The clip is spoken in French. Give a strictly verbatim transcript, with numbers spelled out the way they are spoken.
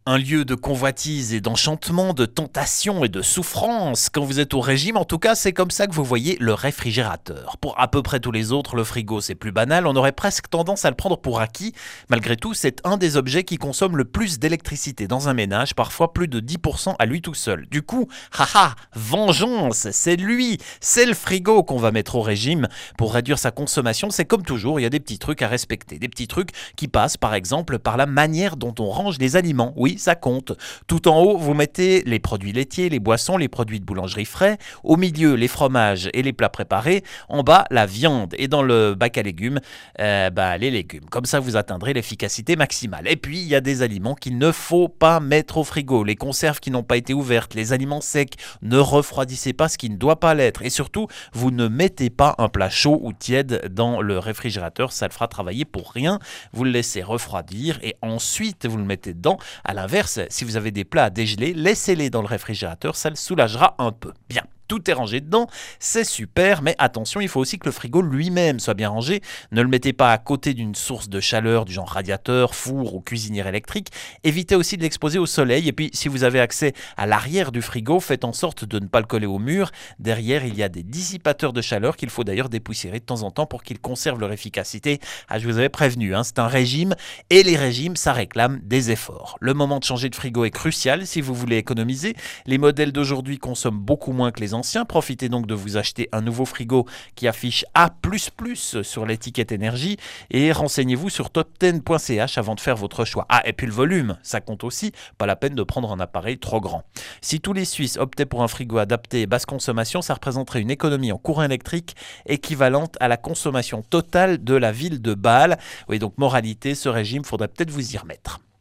Un lieu de convoitise et d'enchantement, de tentation et de souffrance. Quand vous êtes au régime, en tout cas, c'est comme ça que vous voyez le réfrigérateur. Pour à peu près tous les autres, le frigo, c'est plus banal. On aurait presque tendance à le prendre pour acquis. Malgré tout, c'est un des objets qui consomme le plus d'électricité dans un ménage, parfois plus de dix pour cent à lui tout seul. Du coup, haha, vengeance, c'est lui, c'est le frigo qu'on va mettre au régime. Pour réduire sa consommation, c'est comme toujours, il y a des petits trucs à respecter. Des petits trucs qui passent, par exemple, par la manière dont on range les aliments. Oui, ça compte. Tout en haut, vous mettez les produits laitiers, les boissons, les produits de boulangerie frais. Au milieu, les fromages et les plats préparés. En bas, la viande. Et dans le bac à légumes, euh, bah, les légumes. Comme ça, vous atteindrez l'efficacité maximale. Et puis, il y a des aliments qu'il ne faut pas mettre au frigo. Les conserves qui n'ont pas été ouvertes, les aliments secs. Ne refroidissez pas ce qui ne doit pas l'être. Et surtout, vous ne mettez pas un plat chaud ou tiède dans le réfrigérateur. Ça le fera travailler pour rien. Vous le laissez refroidir et ensuite, vous le mettez dedans. À l'inverse, si vous avez des plats à dégeler, laissez-les dans le réfrigérateur, ça le soulagera un peu. Bien. Tout est rangé dedans, c'est super, mais attention, il faut aussi que le frigo lui-même soit bien rangé. Ne le mettez pas à côté d'une source de chaleur du genre radiateur, four ou cuisinière électrique. Évitez aussi de l'exposer au soleil. Et puis, si vous avez accès à l'arrière du frigo, faites en sorte de ne pas le coller au mur. Derrière, il y a des dissipateurs de chaleur qu'il faut d'ailleurs dépoussiérer de temps en temps pour qu'ils conservent leur efficacité. Ah, je vous avais prévenu, hein, c'est un régime et les régimes, ça réclame des efforts. Le moment de changer de frigo est crucial si vous voulez économiser. Les modèles d'aujourd'hui consomment beaucoup moins que les anciens. Profitez donc de vous acheter un nouveau frigo qui affiche A plus plus sur l'étiquette énergie et renseignez-vous sur top dix point c h avant de faire votre choix. Ah, et puis le volume, ça compte aussi, pas la peine de prendre un appareil trop grand. Si tous les Suisses optaient pour un frigo adapté et basse consommation, ça représenterait une économie en courant électrique équivalente à la consommation totale de la ville de Bâle. Oui, donc moralité, ce régime, faudrait peut-être vous y remettre.